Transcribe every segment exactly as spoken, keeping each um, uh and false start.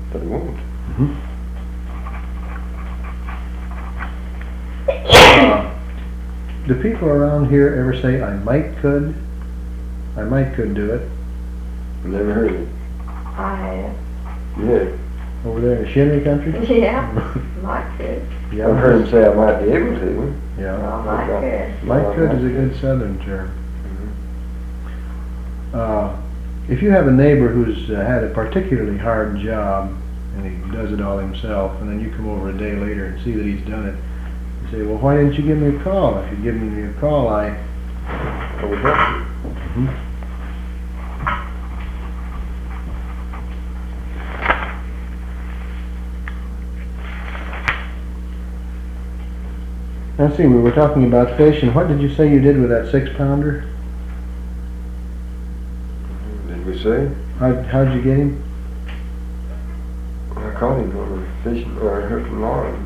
but it won't. Mm-hmm. uh, do people around here ever say, I might could? I might could do it? Never heard it. I Yeah. Over there in the Shinnery country? Yeah, might could. Yeah, I've heard him say I might be able to. Yeah. Well, might could. Might could is a good southern term. Mm-hmm. Uh, if you have a neighbor who's uh, had a particularly hard job and he does it all himself, and then you come over a day later and see that he's done it, you say, well, why didn't you give me a call? If you'd given me a call, I... I would have to. Mm-hmm. Let's see, we were talking about fish, and what did you say you did with that six pounder? Did we say? How, how'd you get him? I caught him on a fishing or a hooking line.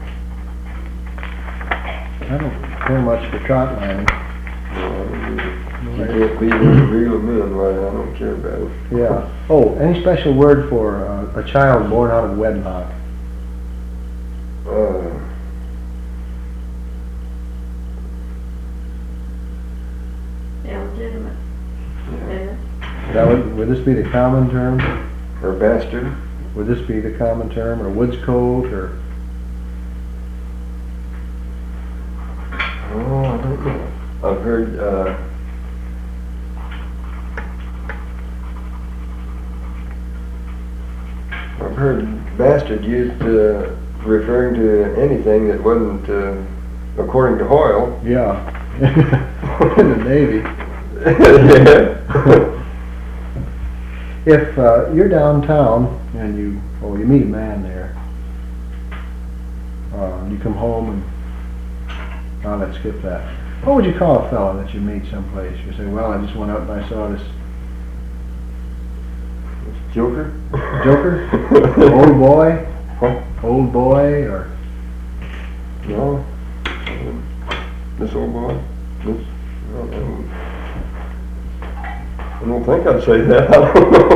I don't care much for trot lining. No, I don't either. You can't beat a reel of men, right? I don't care about it. Yeah. Oh, any special word for uh, a child born out of wedlock? Uh, Illegitimate. yeah. That would, would this be the common term? Or bastard. Would this be the common term, or woods colt, or? Oh, I don't know. I've heard, uh, I've heard bastard used, uh, referring to anything that wasn't, uh, according to Hoyle. Yeah. In the Navy. Yeah. If uh, you're downtown and you, oh, you meet a man there, uh, you come home and, oh, let's skip that. What would you call a fellow that you meet someplace? You say, well, I just went out and I saw this Joker? Joker? Old boy? Huh? Old boy, or? No. This old boy? This, I don't know. I don't think I'd say that. I don't know.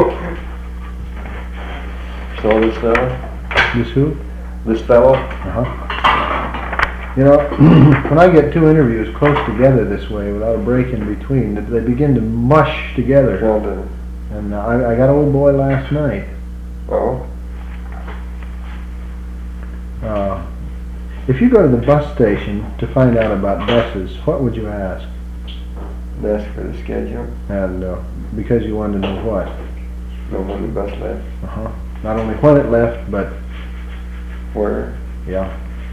Saw this fellow? This who? This fellow? Uh-huh. You know, when I get two interviews close together this way without a break in between, they begin to mush together. Trying to, And uh, I, I got old boy last night. oh, Uh, if you go to the bus station to find out about buses, what would you ask? that's for the schedule. And uh, because you wanted to know what? No when the bus left. Uh-huh. Not only when it left, but Where? yeah.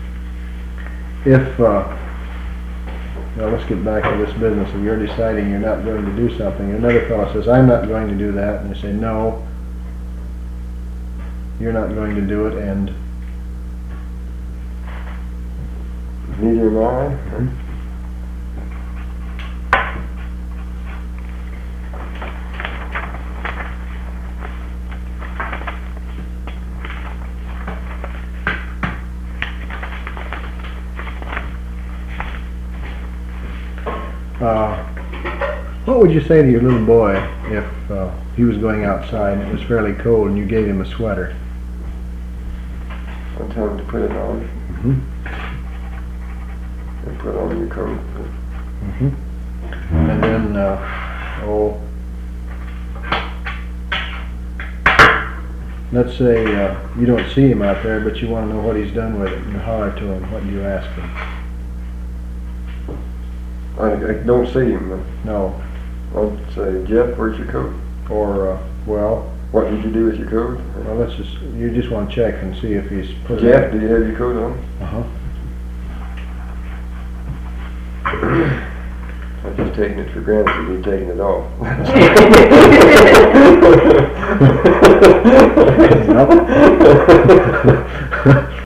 If, uh, now let's get back to this business. If you're deciding you're not going to do something, another fellow says, I'm not going to do that, and you say, no, you're not going to do it, and Neither am I. uh, what would you say to your little boy if uh, he was going outside and it was fairly cold and you gave him a sweater? I'll tell him to put it on Mm-hmm. and put on your coat. Mm-hmm. And then, uh, oh, let's say uh, you don't see him out there, but you want to know what he's done with it, and you holler to him. What do you ask him? I, I don't see him, but No. I'll say, Jeff, where's your coat? Or, uh, well, What did you do with your coat? well, let's just, you just want to check and see if he's put it Jeff, do you have your coat on? Uh-huh. I've just taken it for granted that you've taken it off. Nope.